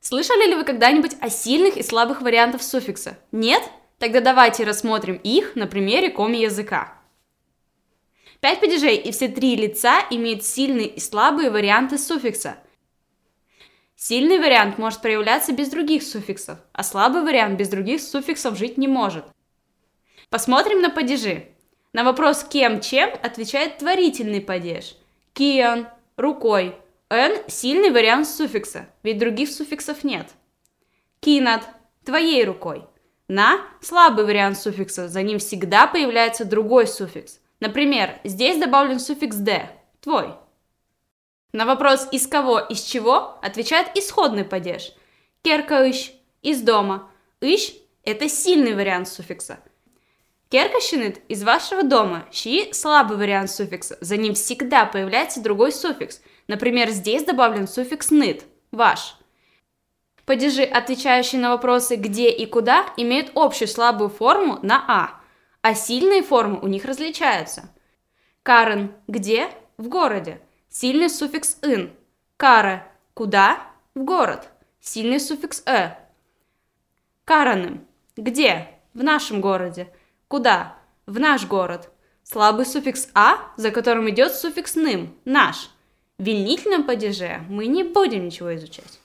Слышали ли вы когда-нибудь о сильных и слабых вариантах суффикса? Нет? Тогда давайте рассмотрим их на примере коми-языка. 5 падежей и все 3 лица имеют сильные и слабые варианты суффикса. Сильный вариант может проявляться без других суффиксов, а слабый вариант без других суффиксов жить не может. Посмотрим на падежи. На вопрос «кем, чем» отвечает творительный падеж. Киан – рукой. Н – сильный вариант суффикса, ведь других суффиксов нет. Кинат – твоей рукой. На – слабый вариант суффикса, за ним всегда появляется другой суффикс. Например, здесь добавлен суффикс «д» – твой. На вопрос «из кого, из чего» отвечает исходный падеж. Керкаыш – из дома. Иш – это сильный вариант суффикса. Керкашинит – из вашего дома. Щи – слабый вариант суффикса, за ним всегда появляется другой суффикс. Например, здесь добавлен суффикс «нит» – ваш. Падежи, отвечающие на вопросы «где» и «куда», имеют общую слабую форму на а сильные формы у них различаются. Карен – где? В городе. Сильный суффикс «ин». Кара – куда? В город. Сильный суффикс Караным – где? В нашем городе. Куда? В наш город. Слабый суффикс за которым идет суффикс «ным» – наш. В винительном падеже мы не будем ничего изучать.